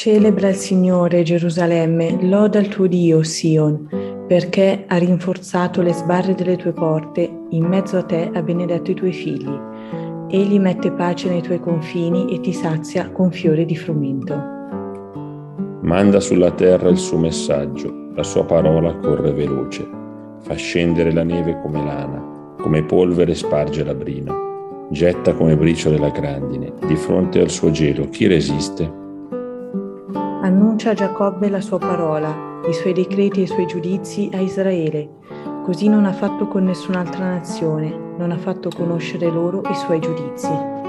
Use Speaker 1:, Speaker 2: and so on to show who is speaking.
Speaker 1: Celebra il Signore, Gerusalemme, loda il tuo Dio, Sion, perché ha rinforzato le sbarre delle tue porte, in mezzo a te ha benedetto i tuoi figli. Egli mette pace nei tuoi confini e ti sazia con fiori di frumento.
Speaker 2: Manda sulla terra il suo messaggio, la sua parola corre veloce, fa scendere la neve come lana, come polvere sparge la brina, getta come briciole la grandine, di fronte al suo gelo chi resiste?
Speaker 1: Annuncia a Giacobbe la sua parola, i suoi decreti e i suoi giudizi a Israele. Così non ha fatto con nessun'altra nazione, non ha fatto conoscere loro i suoi giudizi.